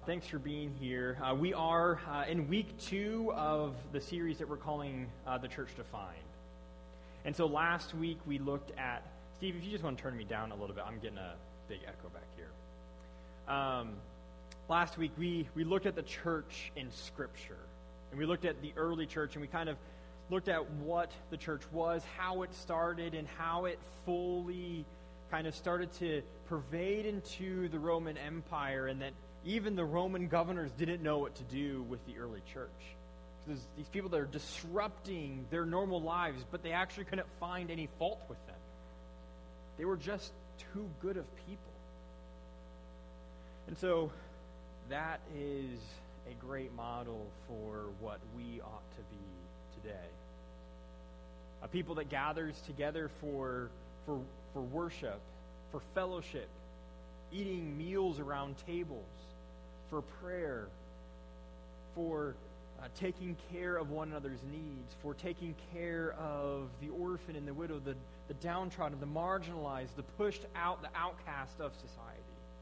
Thanks for being here. We are in week 2 of the series that we're calling The Church Defined. And so last week we looked at, Steve, if you just want to turn me down a little bit, I'm getting a big echo back here. Last week we looked at the church in Scripture. And we looked at the early church, and we kind of looked at what the church was, how it started, and how it fully kind of started to pervade into the Roman Empire, and that even the Roman governors didn't know what to do with the early church. There's these people that are disrupting their normal lives, but they actually couldn't find any fault with them. They were just too good of people. And so that is a great model for what we ought to be today. A people that gathers together for worship, for fellowship, eating meals around tables, for prayer, for taking care of one another's needs, for taking care of the orphan and the widow, the downtrodden, the marginalized, the pushed out, the outcast of society.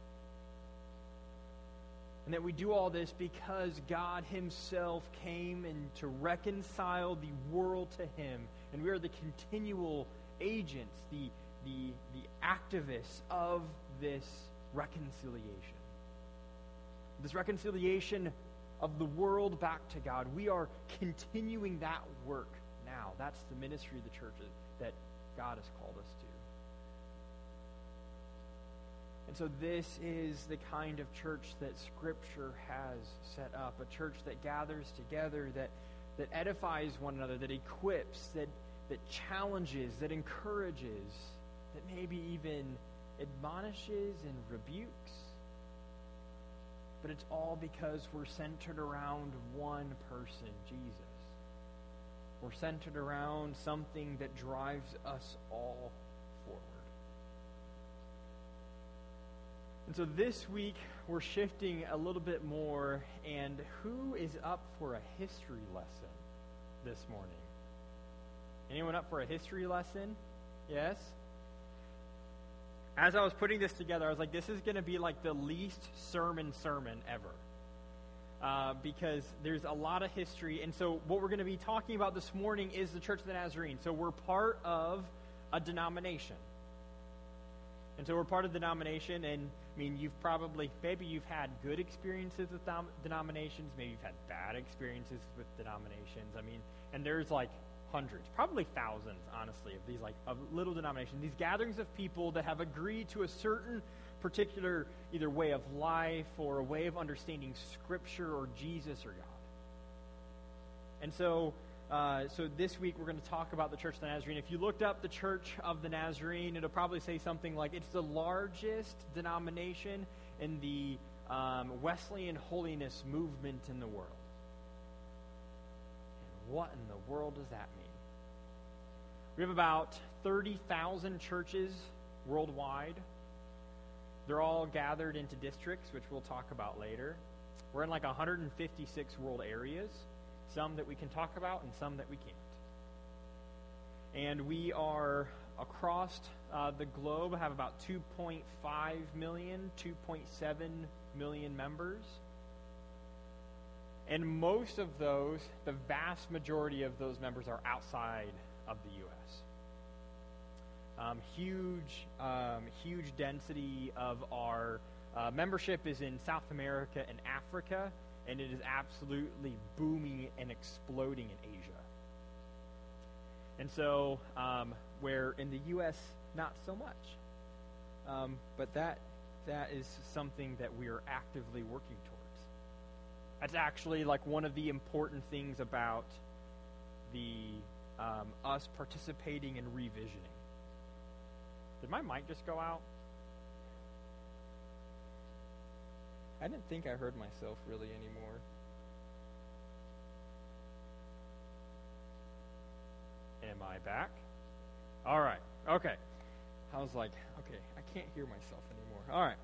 And that we do all this because God himself came and to reconcile the world to him. And we are the continual agents, the activists of this reconciliation. This reconciliation of the world back to God. We are continuing that work now. That's the ministry of the church that God has called us to. And so this is the kind of church that Scripture has set up. A church that gathers together, that edifies one another, that equips, that challenges, that encourages, that maybe even admonishes and rebukes. But it's all because we're centered around one person, Jesus. We're centered around something that drives us all forward. And so this week, we're shifting a little bit more, and who is up for a history lesson this morning? Anyone up for a history lesson? Yes? As I was putting this together, I was like, this is going to be like the least sermon ever. Because there's a lot of history. And so what we're going to be talking about this morning is the Church of the Nazarene. So we're part of a denomination. And so we're part of the denomination, and I mean, maybe you've had good experiences with denominations, maybe you've had bad experiences with denominations. I mean, and there's like hundreds, probably thousands, honestly, of little denominations, these gatherings of people that have agreed to a certain particular either way of life or a way of understanding Scripture or Jesus or God. And so this week we're going to talk about the Church of the Nazarene. If you looked up the Church of the Nazarene, it'll probably say something like it's the largest denomination in the Wesleyan holiness movement in the world. And what in the world does that mean? We have about 30,000 churches worldwide. They're all gathered into districts, which we'll talk about later. We're in like 156 world areas, some that we can talk about and some that we can't. And we are across the globe, have about 2.5 million, 2.7 million members. And most of those, the vast majority of those members are outside of the U.S. Huge density of our membership is in South America and Africa, and it is absolutely booming and exploding in Asia. And so, where in the U.S., not so much. But that is something that we are actively working towards. That's actually like one of the important things about us participating in revisioning. Did my mic just go out? I didn't think I heard myself really anymore. Am I back? All right. Okay. I was like, okay, I can't hear myself anymore. All right.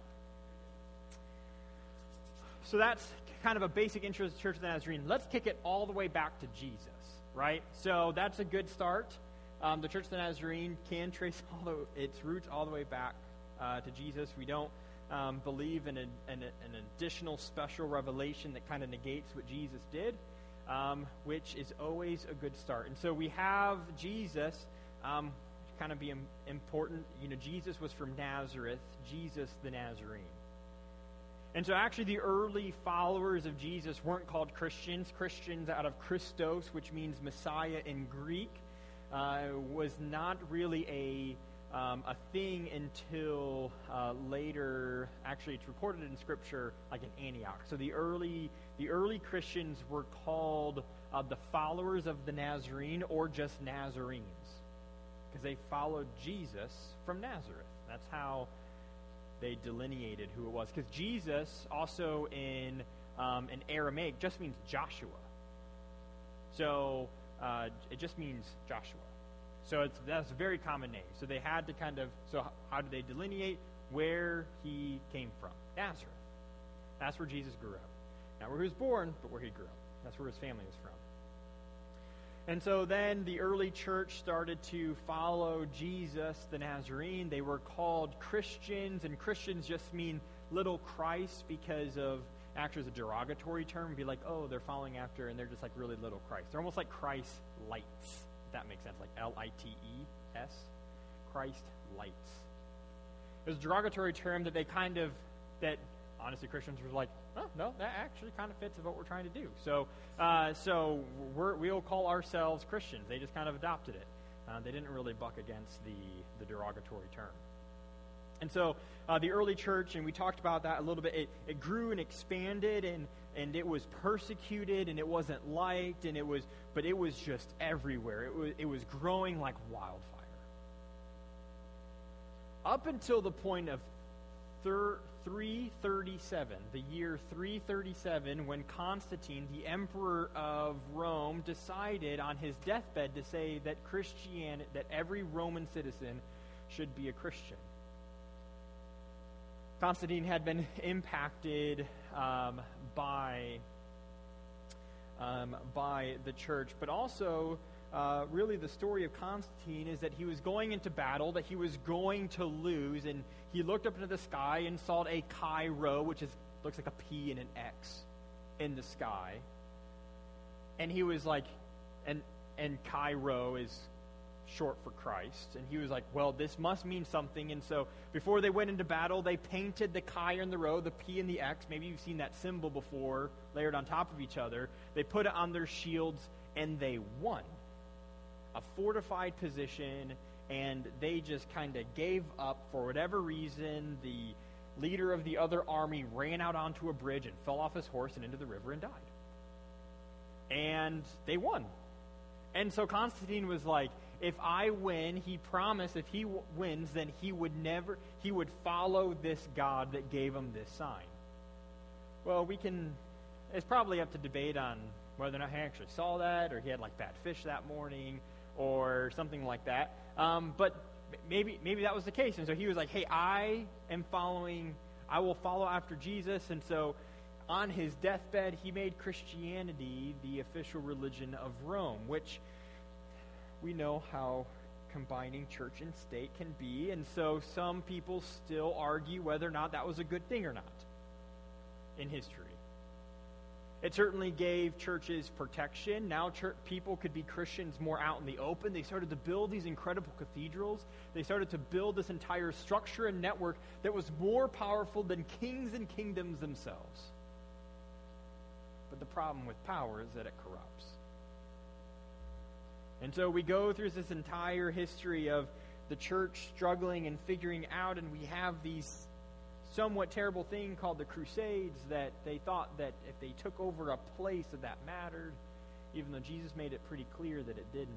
So that's kind of a basic intro to the Church of the Nazarene. Let's kick it all the way back to Jesus, right? So that's a good start. The Church of the Nazarene can trace its roots all the way back to Jesus. We don't believe in an additional special revelation that kind of negates what Jesus did, which is always a good start. And so we have Jesus, kind of be important. Jesus was from Nazareth, Jesus the Nazarene. And so actually the early followers of Jesus weren't called Christians. Christians out of Christos, which means Messiah in Greek, was not really a thing until later. Actually, it's recorded in Scripture like in Antioch. So the early Christians were called the followers of the Nazarene, or just Nazarenes, because they followed Jesus from Nazareth. That's how they delineated who it was. Because Jesus also in Aramaic just means Joshua. So it just means Joshua. So that's a very common name. So they had to so how did they delineate where he came from? Nazareth. That's where Jesus grew up. Not where he was born, but where he grew up. That's where his family was from. And so then the early church started to follow Jesus the Nazarene. They were called Christians, and Christians just mean little Christ because of, actually, it's a derogatory term. It'd be like, oh, they're following after, and they're just like really little Christ. They're almost like Christ lights, if that makes sense, like L-I-T-E-S, Christ lights. It was a derogatory term that that honestly Christians were like, oh, no, that actually kind of fits with what we're trying to do. So we'll call ourselves Christians. They just kind of adopted it. They didn't really buck against the derogatory term. And so the early church, and we talked about that a little bit, it grew and expanded, and it was persecuted, and it wasn't liked, but it was just everywhere. It was growing like wildfire. Up until the point of 337, the year 337, when Constantine, the emperor of Rome, decided on his deathbed to say that that every Roman citizen should be a Christian. Constantine had been impacted by the church, but also really the story of Constantine is that he was going into battle, that he was going to lose, and he looked up into the sky and saw a Chi Rho, which looks like a P and an X in the sky. And he was like, and Chi Rho is short for Christ. And he was like, well, this must mean something. And so before they went into battle, they painted the Chi and the Rho, the P and the X. Maybe you've seen that symbol before, layered on top of each other. They put it on their shields, and they won. A fortified position, and they just kind of gave up for whatever reason. The leader of the other army ran out onto a bridge and fell off his horse and into the river and died. And they won. And so Constantine was like, if I win, he promised if he wins, then he would follow this God that gave him this sign. Well, it's probably up to debate on whether or not he actually saw that, or he had like bad fish that morning, or something like that. But maybe that was the case. And so he was like, hey, I will follow after Jesus. And so on his deathbed, he made Christianity the official religion of Rome, which we know how combining church and state can be. And so some people still argue whether or not that was a good thing or not in history. It certainly gave churches protection. Now people could be Christians more out in the open. They started to build these incredible cathedrals. They started to build this entire structure and network that was more powerful than kings and kingdoms themselves. But the problem with power is that it corrupts. And so we go through this entire history of the church struggling and figuring out, and we have these somewhat terrible thing called the Crusades, that they thought that if they took over a place that mattered, even though Jesus made it pretty clear that it didn't.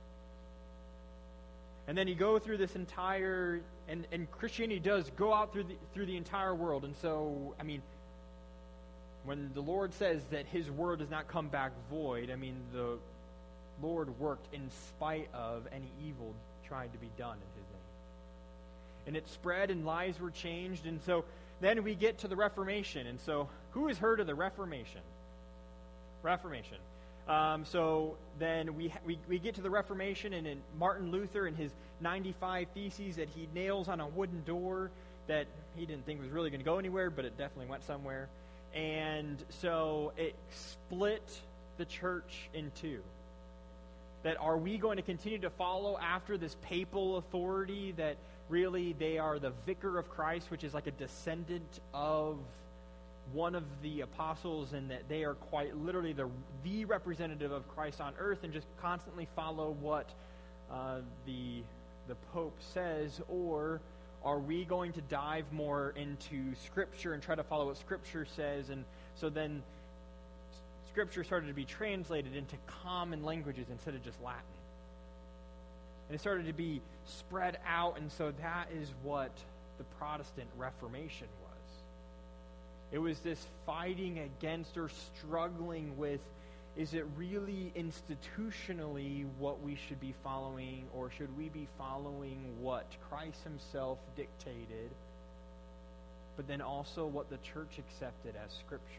And then you go through this entire, and Christianity does go out through the entire world. And so, I mean, when the Lord says that his word does not come back void, I mean, the Lord worked in spite of any evil trying to be done in his name. And it spread, and lives were changed. And so then we get to the Reformation. And so who has heard of the Reformation? Reformation. So then we get to the Reformation, and in Martin Luther and his 95 Theses that he nails on a wooden door, that he didn't think was really going to go anywhere, but it definitely went somewhere. And so it split the church in two. That are we going to continue to follow after this papal authority that really they are the vicar of Christ, which is like a descendant of one of the apostles, and that they are quite literally the representative of Christ on earth, and just constantly follow what the Pope says? Or are we going to dive more into Scripture and try to follow what Scripture says? And so then Scripture started to be translated into common languages instead of just Latin. And it started to be spread out, and so that is what the Protestant Reformation was. It was this fighting against or struggling with, is it really institutionally what we should be following, or should we be following what Christ himself dictated, but then also what the church accepted as Scripture?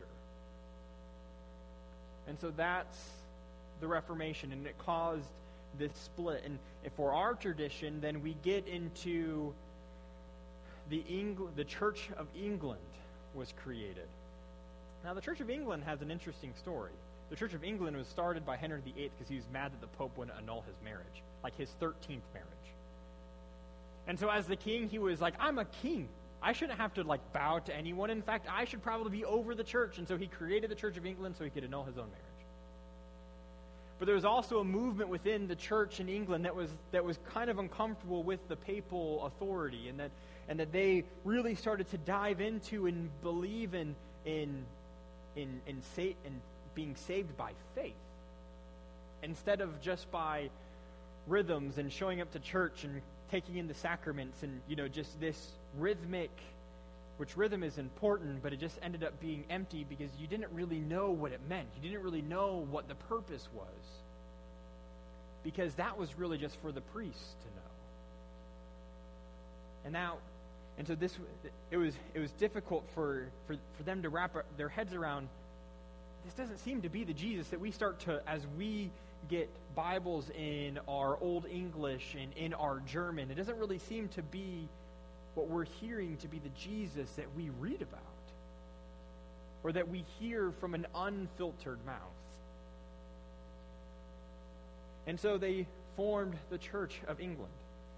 And so that's the Reformation, and it caused this split. And for our tradition, then we get into the Church of England was created. Now, the Church of England has an interesting story. The Church of England was started by Henry VIII because he was mad that the Pope wouldn't annul his marriage, like his 13th marriage. And so as the king, he was like, I'm a king. I shouldn't have to bow to anyone. In fact, I should probably be over the church. And so he created the Church of England so he could annul his own marriage. But there was also a movement within the church in England that was kind of uncomfortable with the papal authority, and that they really started to dive into and believe in being saved by faith instead of just by rhythms and showing up to church and taking in the sacraments and just this rhythmic, which rhythm is important, but it just ended up being empty because you didn't really know what it meant. You didn't really know what the purpose was, because that was really just for the priests to know. And so it was difficult for them to wrap their heads around. This doesn't seem to be the Jesus that we start to, as we get Bibles in our Old English and in our German, it doesn't really seem to be what we're hearing to be the Jesus that we read about, or that we hear from an unfiltered mouth. And so they formed the Church of England,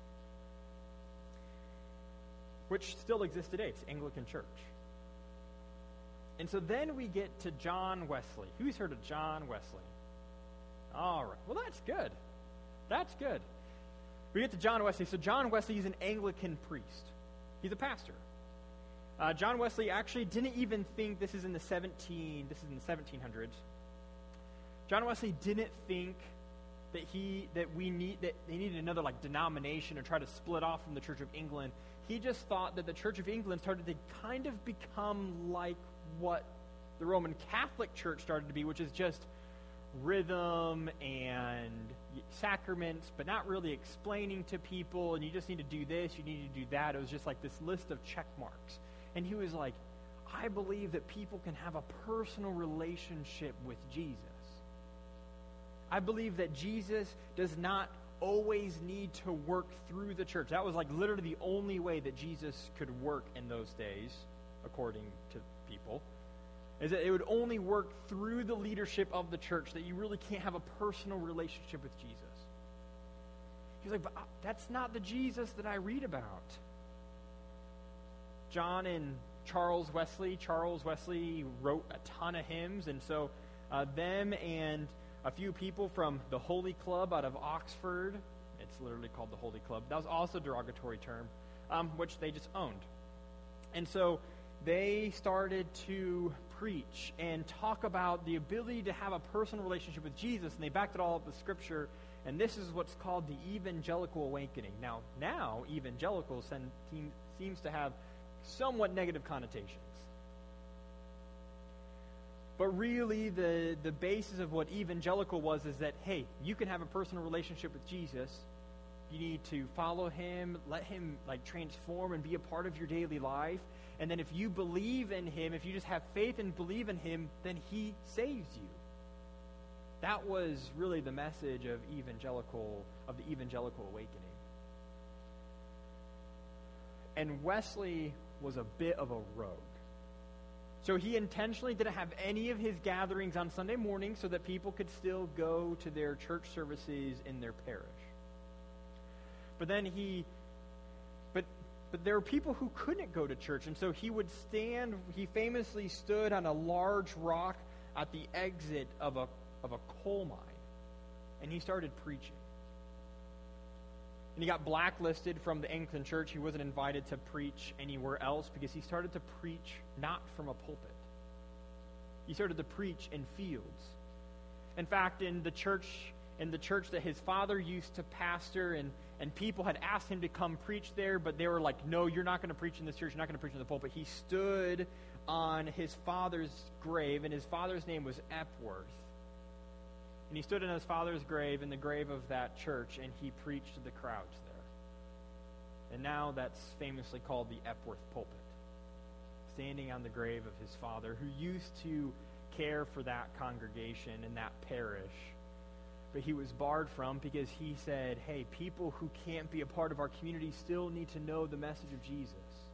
which still exists today. It's Anglican Church. And so then we get to John Wesley. Who's heard of John Wesley? All right. Well, that's good. That's good. We get to John Wesley. So John Wesley is an Anglican priest. He's a pastor. John Wesley actually didn't even think this is in the 1700s. John Wesley didn't think that they needed another denomination or try to split off from the Church of England. He just thought that the Church of England started to kind of become like what the Roman Catholic Church started to be, which is just rhythm and sacraments, but not really explaining to people, and you just need to do this, you need to do that. It was just like this list of check marks. And he was like, I believe that people can have a personal relationship with Jesus. I believe that Jesus does not always need to work through the church. That was literally the only way that Jesus could work in those days, according to people, is that it would only work through the leadership of the church, that you really can't have a personal relationship with Jesus. He's like, but that's not the Jesus that I read about. John and Charles Wesley wrote a ton of hymns, and so them and a few people from the Holy Club out of Oxford, it's literally called the Holy Club, that was also a derogatory term, which they just owned. And so they started to preach and talk about the ability to have a personal relationship with Jesus, and they backed it all up with Scripture, and this is what's called the evangelical awakening. Now evangelical seems to have somewhat negative connotations. But really, the basis of what evangelical was is that, hey, you can have a personal relationship with Jesus. You need to follow him, let him transform and be a part of your daily life. And then if you believe in him, if you just have faith and believe in him, then he saves you. That was really the message of the evangelical awakening. And Wesley was a bit of a rogue. So he intentionally didn't have any of his gatherings on Sunday morning so that people could still go to their church services in their parish. But then But there were people who couldn't go to church, and so he famously stood on a large rock at the exit of a coal mine, and he started preaching. And he got blacklisted from the Anglican Church. He wasn't invited to preach anywhere else because he started to preach not from a pulpit. He started to preach in fields. In fact, in the church that his father used to pastor, and people had asked him to come preach there, but they were like, no, you're not going to preach in this church, you're not going to preach in the pulpit. He stood on his father's grave, and his father's name was Epworth. And he stood in his father's grave, in the grave of that church, and he preached to the crowds there. And now that's famously called the Epworth pulpit. Standing on the grave of his father, who used to care for that congregation and that parish, but he was barred from because he said, hey, people who can't be a part of our community still need to know the message of Jesus.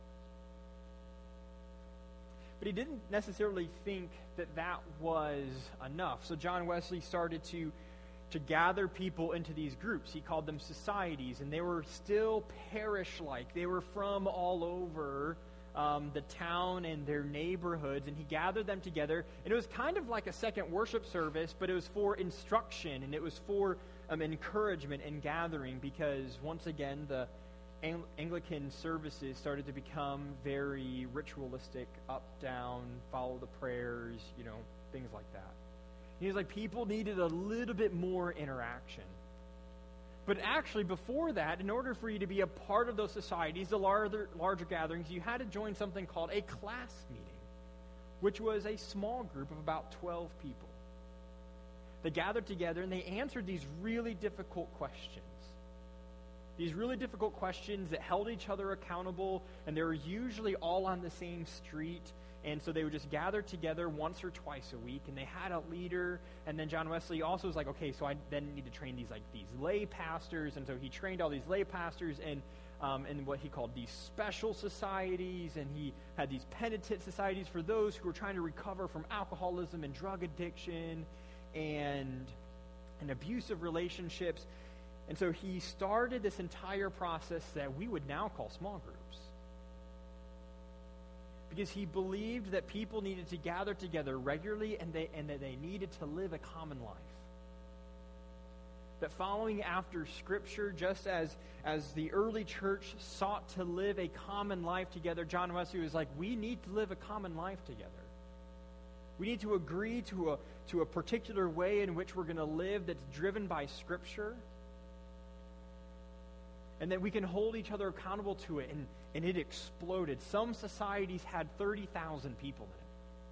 But he didn't necessarily think that was enough. So John Wesley started to gather people into these groups. He called them societies, and they were still parish-like. They were from all over the town and their neighborhoods, and he gathered them together. And it was kind of like a second worship service, but it was for instruction, and it was for encouragement and gathering, because once again, the Anglican services started to become very ritualistic, up, down, follow the prayers, things like that. He was like, people needed a little bit more interaction. But actually, before that, in order for you to be a part of those societies, the larger gatherings, you had to join something called a class meeting, which was a small group of about 12 people. They gathered together and they answered these really difficult questions. These really difficult questions that held each other accountable, and they were usually all on the same street. And so they would just gather together once or twice a week, and they had a leader. And then John Wesley also was like, okay, so I then need to train these lay pastors. And so he trained all these lay pastors in what he called these special societies, and he had these penitent societies for those who were trying to recover from alcoholism and drug addiction and abusive relationships. And so he started this entire process that we would now call small groups, because he believed that people needed to gather together regularly and that they needed to live a common life. That following after Scripture, just as the early church sought to live a common life together, John Wesley was like, we need to live a common life together. We need to agree to a particular way in which we're going to live that's driven by Scripture, and that we can hold each other accountable to it. And it exploded. Some societies had 30,000 people in it.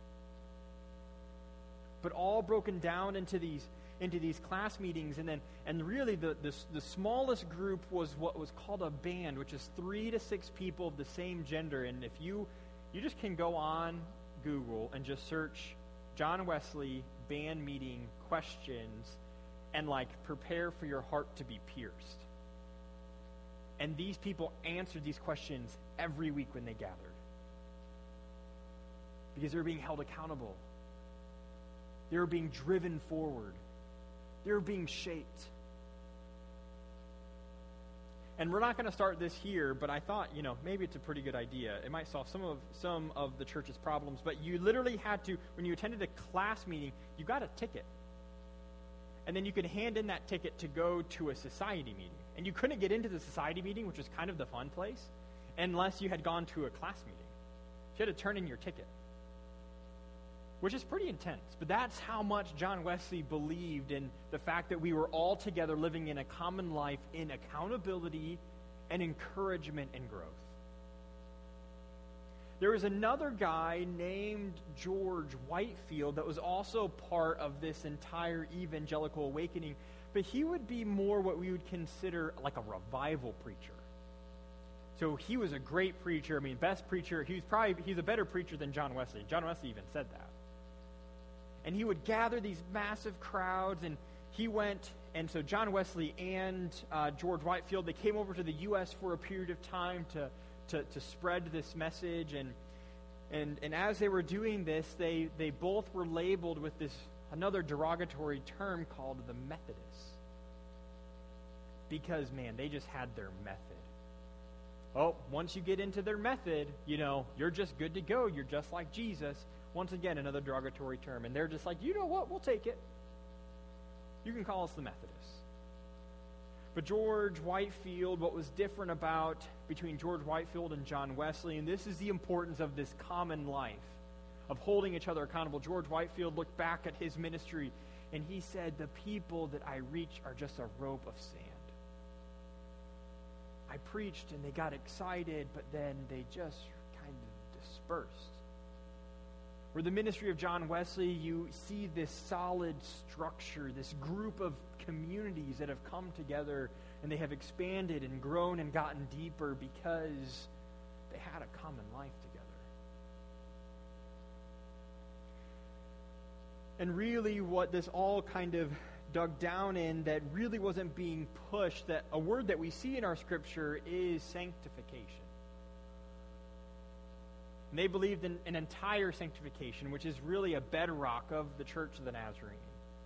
But all broken down into these class meetings, and really the smallest group was what was called a band, which is 3 to 6 people of the same gender. And if you just can go on Google and just search John Wesley band meeting questions and prepare for your heart to be pierced. And these people answered these questions every week when they gathered, because they were being held accountable. They were being driven forward. They were being shaped. And we're not going to start this here, but I thought, maybe it's a pretty good idea. It might solve some of the church's problems. But you literally had to, when you attended a class meeting, you got a ticket. And then you could hand in that ticket to go to a society meeting. And you couldn't get into the society meeting, which was kind of the fun place, unless you had gone to a class meeting. You had to turn in your ticket, which is pretty intense. But that's how much John Wesley believed in the fact that we were all together living in a common life in accountability and encouragement and growth. There was another guy named George Whitefield that was also part of this entire evangelical awakening, but he would be more what we would consider like a revival preacher. So he was a great preacher. Best preacher. He's a better preacher than John Wesley. John Wesley even said that. And he would gather these massive crowds, and he went, and so John Wesley and George Whitefield, they came over to the U.S. for a period of time to to spread this message. And as they were doing this, they both were labeled with this another derogatory term called the Methodists. Because, man, they just had their method. Oh, once you get into their method, you're just good to go. You're just like Jesus. Once again, another derogatory term. And they're just like, you know what? We'll take it. You can call us the Methodists. But George Whitefield, what was different between George Whitefield and John Wesley, and this is the importance of this common life, of holding each other accountable. George Whitefield looked back at his ministry, and he said, the people that I reach are just a rope of sand. I preached, and they got excited, but then they just kind of dispersed. Where the ministry of John Wesley, you see this solid structure, this group of communities that have come together, and they have expanded and grown and gotten deeper because they had a common life together. And really what this all kind of dug down in that really wasn't being pushed, that a word that we see in our scripture is sanctification. And they believed in an entire sanctification, which is really a bedrock of the Church of the Nazarene.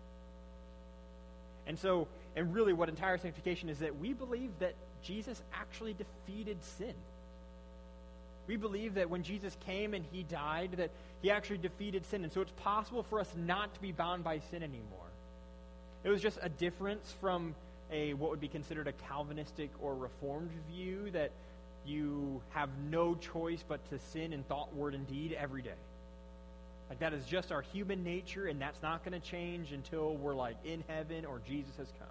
And really what entire sanctification is, that we believe that Jesus actually defeated sin. We believe that when Jesus came and he died, that he actually defeated sin. And so it's possible for us not to be bound by sin anymore. It was just a difference from what would be considered a Calvinistic or Reformed view, that you have no choice but to sin in thought, word, and deed every day. Like, that is just our human nature, and that's not going to change until we're in heaven or Jesus has come.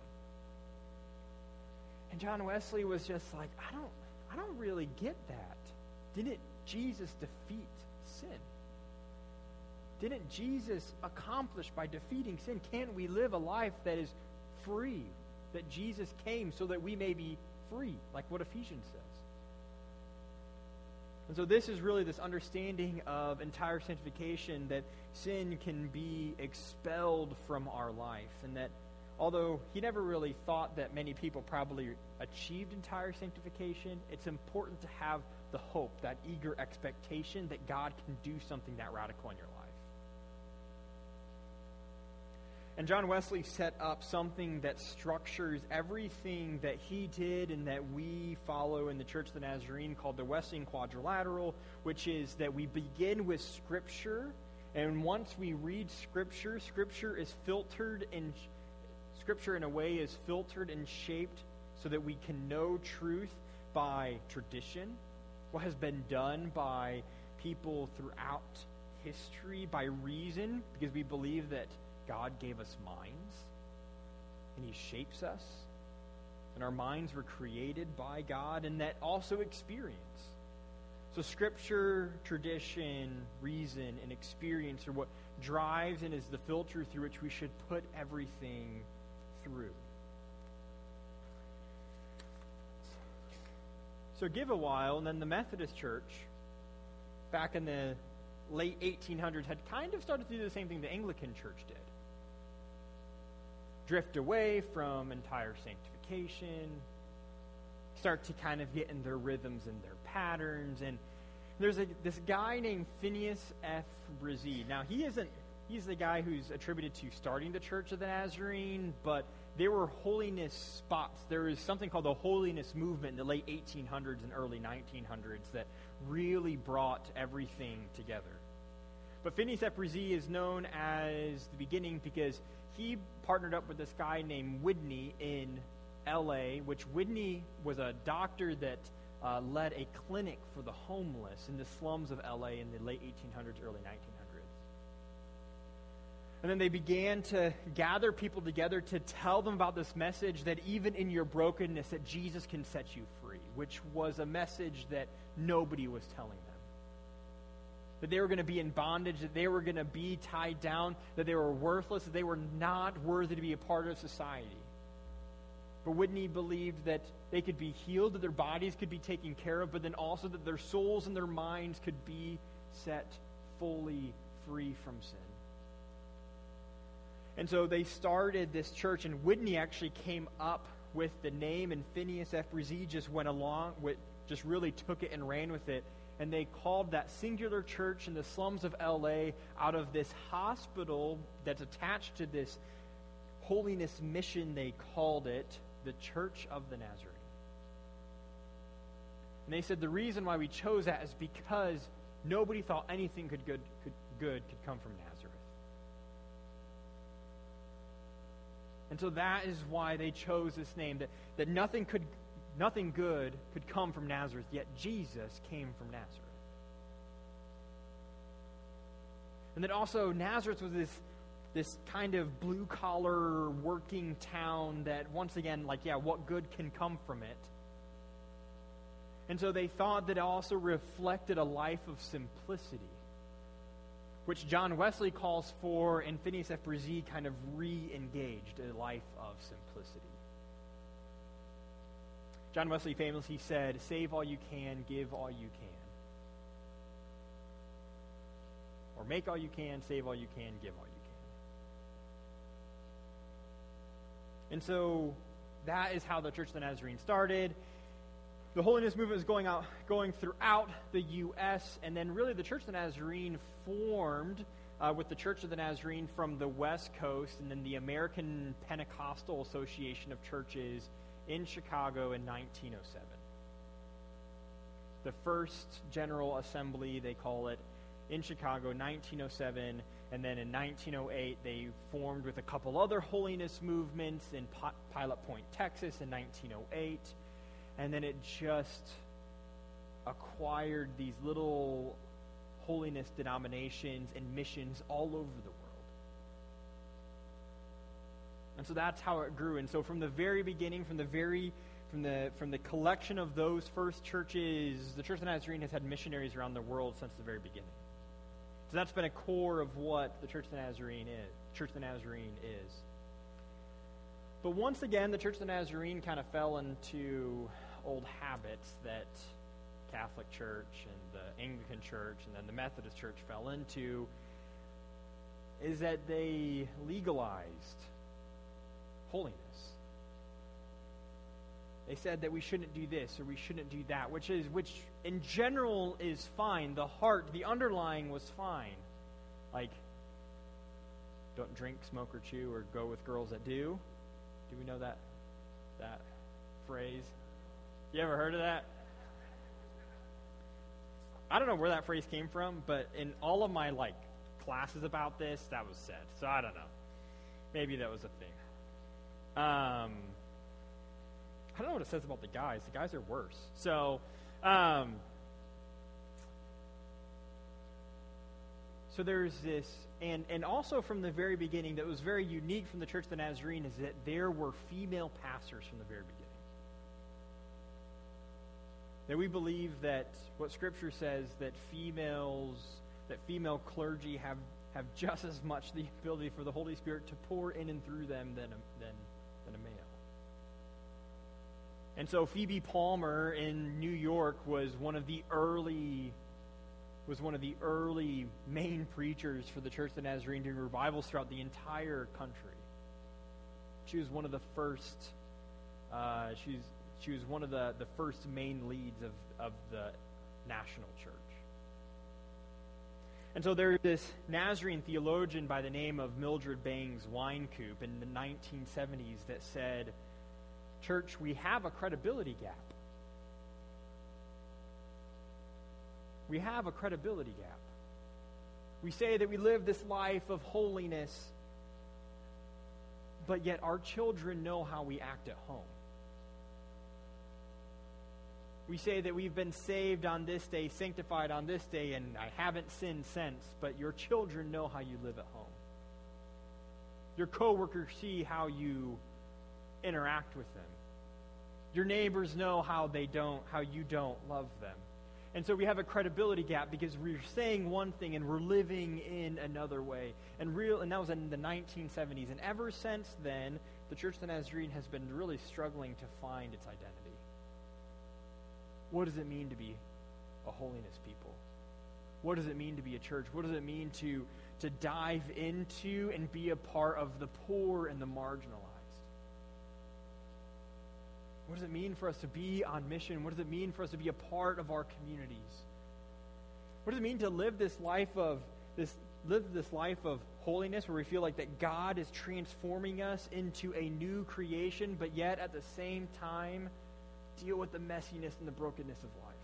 And John Wesley was just like, I don't really get that. Didn't Jesus defeat sin? Didn't Jesus accomplish by defeating sin? Can't we live a life that is free? That Jesus came so that we may be free, like what Ephesians says. And so this is really this understanding of entire sanctification, that sin can be expelled from our life. And that although he never really thought that many people probably achieved entire sanctification, it's important to have the hope, that eager expectation that God can do something that radical in your life. And John Wesley set up something that structures everything that he did and that we follow in the Church of the Nazarene, called the Wesleyan Quadrilateral, which is that we begin with Scripture, and once we read Scripture, Scripture in a way is filtered and shaped so that we can know truth by tradition, what has been done by people throughout history, by reason, because we believe that God gave us minds, and he shapes us, and our minds were created by God, and that also experience. So Scripture, tradition, reason, and experience are what drives and is the filter through which we should put everything through. So give a while, and then the Methodist Church, back in the late 1800s, had kind of started to do the same thing the Anglican Church did. Drift away from entire sanctification, start to kind of get in their rhythms and their patterns. And there's this guy named Phineas F. Bresee. Now, he's the guy who's attributed to starting the Church of the Nazarene, but there were holiness spots. There was something called the holiness movement in the late 1800s and early 1900s that really brought everything together. But Phineas F. Bresee is known as the beginning because he partnered up with this guy named Whitney in L.A., which Whitney was a doctor that led a clinic for the homeless in the slums of L.A. in the late 1800s, early 1900s. And then they began to gather people together to tell them about this message that even in your brokenness, that Jesus can set you free, which was a message that nobody was telling them. That they were going to be in bondage, that they were going to be tied down, that they were worthless, that they were not worthy to be a part of society. But Whitney believed that they could be healed, that their bodies could be taken care of, but then also that their souls and their minds could be set fully free from sin. And so they started this church, and Whitney actually came up with the name, and Phineas F. Bresee just went along with just really took it and ran with it. And they called that singular church in the slums of LA out of this hospital that's attached to this holiness mission, they called it the Church of the Nazarene. And they said the reason why we chose that is because nobody thought anything good could come from Nazareth. And so that is why they chose this name, that nothing good could come from Nazareth, yet Jesus came from Nazareth. And that also Nazareth was this kind of blue-collar working town that, once again, what good can come from it? And so they thought that it also reflected a life of simplicity, which John Wesley calls for, and Phineas F. Bresee kind of re-engaged a life of simplicity. John Wesley famously said, "Save all you can, give all you can." Or make all you can, save all you can, give all you can. And so that is how the Church of the Nazarene started. The holiness movement was going throughout the U.S., and then really the Church of the Nazarene formed with the Church of the Nazarene from the West Coast, and then the American Pentecostal Association of Churches in Chicago in 1907. The first General Assembly, they call it, in Chicago, 1907, and then in 1908 they formed with a couple other holiness movements in Pilot Point, Texas in 1908, and then it just acquired these little holiness denominations and missions all over the world. And so that's how it grew. And so from the very beginning, from the collection of those first churches, the Church of the Nazarene has had missionaries around the world since the very beginning. So that's been a core of what the Church of the Nazarene is. But once again, the Church of the Nazarene kind of fell into old habits that Catholic Church and the Anglican Church and then the Methodist Church fell into, is that they legalized holiness. They said that we shouldn't do this or we shouldn't do that, which in general is fine. The heart, the underlying was fine. Like, don't drink, smoke, or chew, or go with girls that do. Do we know that phrase? You ever heard of that? I don't know where that phrase came from, but in all of my classes about this, that was said. So I don't know. Maybe that was a thing. I don't know what it says about the guys. The guys are worse. So, so there's this, and also from the very beginning, that was very unique from the Church of the Nazarene, is that there were female pastors from the very beginning. That we believe that what Scripture says, that female clergy have just as much the ability for the Holy Spirit to pour in and through them than a male. And so Phoebe Palmer in New York was one of the early main preachers for the Church of the Nazarene doing revivals throughout the entire country. She was one of the first. She was one of the first main leads of the national church. And so there's this Nazarene theologian by the name of Mildred Bangs Wynkoop in the 1970s that said, "Church, we have a credibility gap. We have a credibility gap. We say that we live this life of holiness, but yet our children know how we act at home. We say that we've been saved on this day, sanctified on this day, and I haven't sinned since, but your children know how you live at home. Your coworkers see how you interact with them. Your neighbors know how you don't love them." And so we have a credibility gap because we're saying one thing and we're living in another way. And that was in the 1970s. And ever since then, the Church of the Nazarene has been really struggling to find its identity. What does it mean to be a holiness people? What does it mean to be a church? What does it mean to dive into and be a part of the poor and the marginalized? What does it mean for us to be on mission? What does it mean for us to be a part of our communities? What does it mean to live this life of holiness where we feel like that God is transforming us into a new creation, but yet at the same time deal with the messiness and the brokenness of life?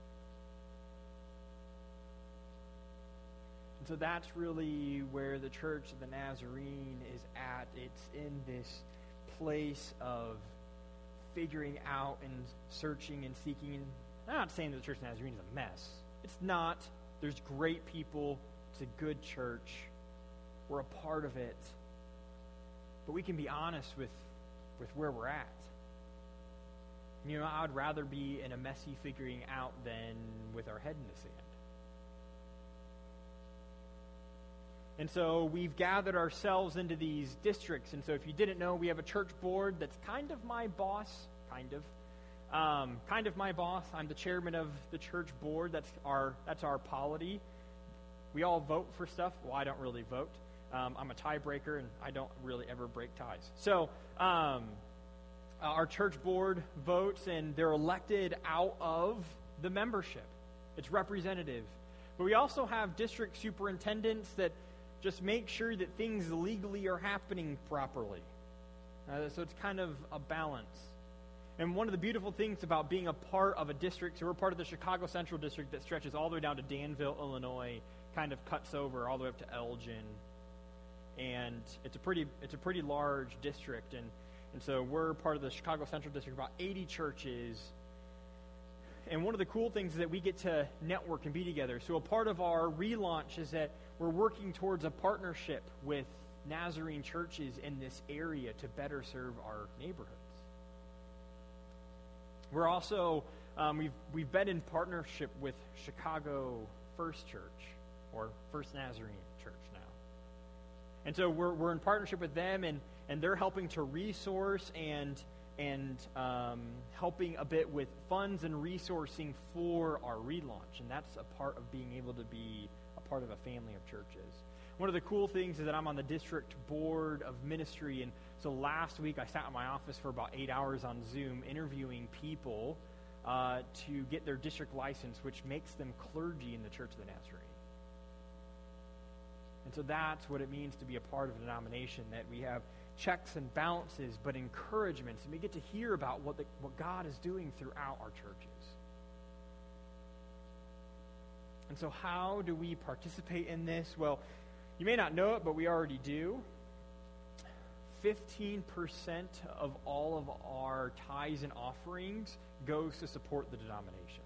And so that's really where the Church of the Nazarene is at. It's in this place of figuring out and searching and seeking. I'm not saying that the Church of the Nazarene is a mess. It's not. There's great people. It's a good church. We're a part of it. But we can be honest with where we're at. You know, I'd rather be in a messy figuring out than with our head in the sand. And so we've gathered ourselves into these districts. And so if you didn't know, we have a church board that's kind of my boss. Kind of my boss. I'm the chairman of the church board. That's our polity. We all vote for stuff. Well, I don't really vote. I'm a tiebreaker, and I don't really ever break ties. So our church board votes, and they're elected out of the membership. It's representative. But we also have district superintendents that just make sure that things legally are happening properly. So it's kind of a balance. And one of the beautiful things about being a part of a district, so we're part of the Chicago Central District that stretches all the way down to Danville, Illinois, kind of cuts over all the way up to Elgin. And it's a pretty large district. And so we're part of the Chicago Central District, about 80 churches. And one of the cool things is that we get to network and be together. So a part of our relaunch is that we're working towards a partnership with Nazarene churches in this area to better serve our neighborhoods. We're also, we've been in partnership with Chicago First Church, or First Nazarene Church now. And so we're in partnership with them, and they're helping to resource and helping a bit with funds and resourcing for our relaunch. And that's a part of being able to be a part of a family of churches. One of the cool things is that I'm on the district board of ministry, and so last week I sat in my office for about 8 hours on Zoom interviewing people to get their district license, which makes them clergy in the Church of the Nazarene. And so that's what it means to be a part of a denomination, that we have checks and balances, but encouragements, and we get to hear about what God is doing throughout our churches. And so how do we participate in this? Well, you may not know it, but we already do. 15% of all of our tithes and offerings goes to support the denomination.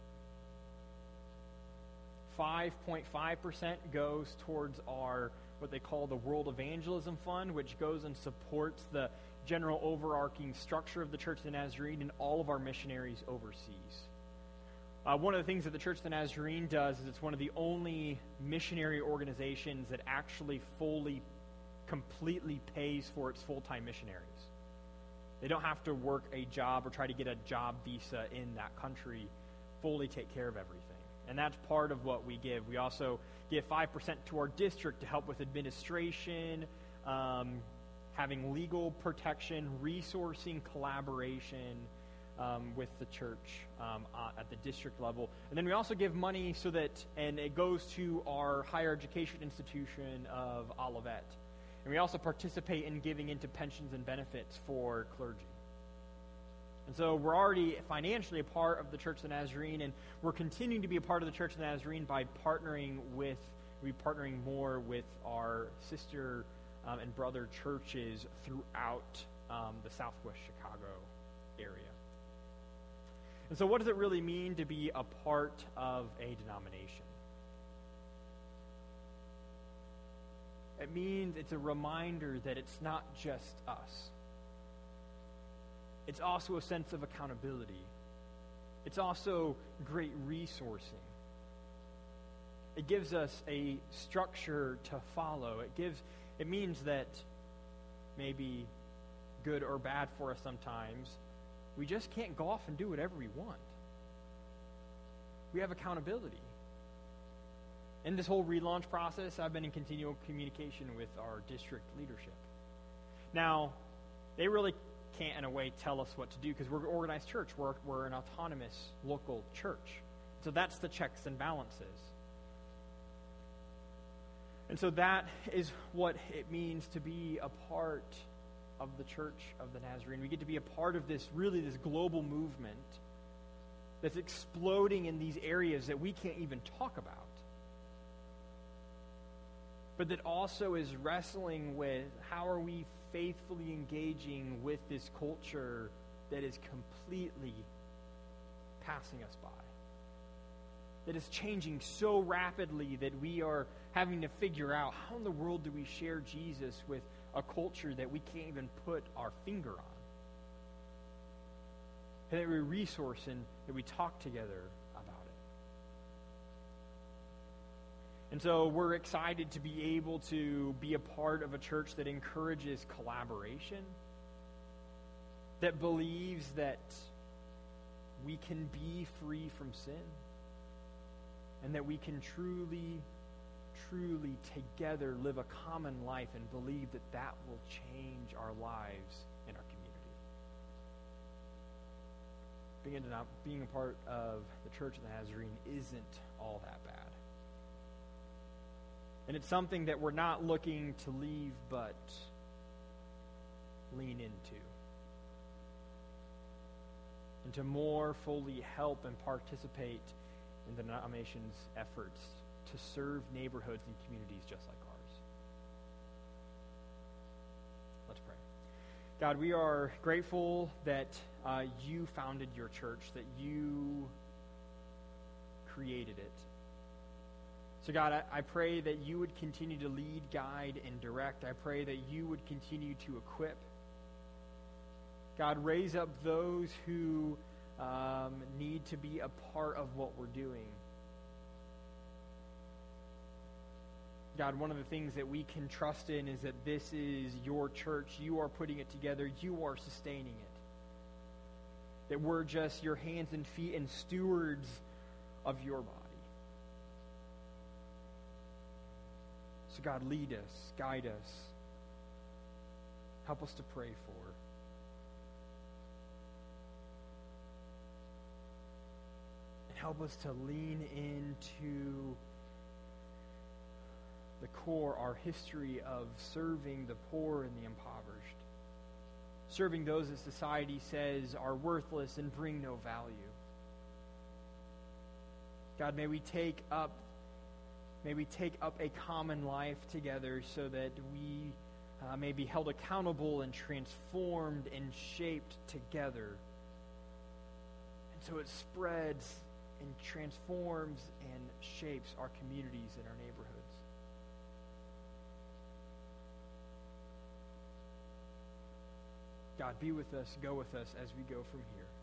5.5% goes towards our, what they call the World Evangelism Fund, which goes and supports the general overarching structure of the Church of the Nazarene and all of our missionaries overseas. One of the things that the Church of the Nazarene does is it's one of the only missionary organizations that actually completely pays for its full-time missionaries. They don't have to work a job or try to get a job visa in that country, fully take care of everything. And that's part of what we give. We also give 5% to our district to help with administration, having legal protection, resourcing, collaboration with the church at the district level. And then we also give money so that, and it goes to our higher education institution of Olivet. And we also participate in giving into pensions and benefits for clergy. And so we're already financially a part of the Church of the Nazarene, and we're continuing to be a part of the Church of the Nazarene by partnering more with our sister and brother churches throughout the Southwest Chicago area. And so what does it really mean to be a part of a denomination? It means it's a reminder that it's not just us. It's also a sense of accountability. It's also great resourcing. It gives us a structure to follow. It means that maybe good or bad for us sometimes, we just can't go off and do whatever we want. We have accountability. In this whole relaunch process, I've been in continual communication with our district leadership. Now, they really can't, in a way, tell us what to do because we're an organized church. We're an autonomous local church. So that's the checks and balances. And so that is what it means to be a part of the Church of the Nazarene. We get to be a part of this global movement that's exploding in these areas that we can't even talk about. But that also is wrestling with how are we faithfully engaging with this culture that is completely passing us by. That is changing so rapidly that we are having to figure out how in the world do we share Jesus with a culture that we can't even put our finger on. And that we resource and that we talk together about it. And so we're excited to be able to be a part of a church that encourages collaboration, that believes that we can be free from sin, and that we can truly together live a common life and believe that that will change our lives and our community. Being a part of the Church of the Nazarene isn't all that bad. And it's something that we're not looking to leave, but lean into. And to more fully help and participate in the denomination's efforts to serve neighborhoods and communities just like ours. Let's pray. God, we are grateful that you founded your church, that you created it. So God, I pray that you would continue to lead, guide, and direct. I pray that you would continue to equip. God, raise up those who need to be a part of what we're doing. God, one of the things that we can trust in is that this is your church. You are putting it together. You are sustaining it. That we're just your hands and feet and stewards of your body. So God, lead us, guide us. Help us to pray for. And help us to lean into the core, our history of serving the poor and the impoverished. Serving those that society says are worthless and bring no value. God, may we take up a common life together so that we may be held accountable and transformed and shaped together. And so it spreads and transforms and shapes our communities and our neighborhoods. God, be with us, go with us as we go from here.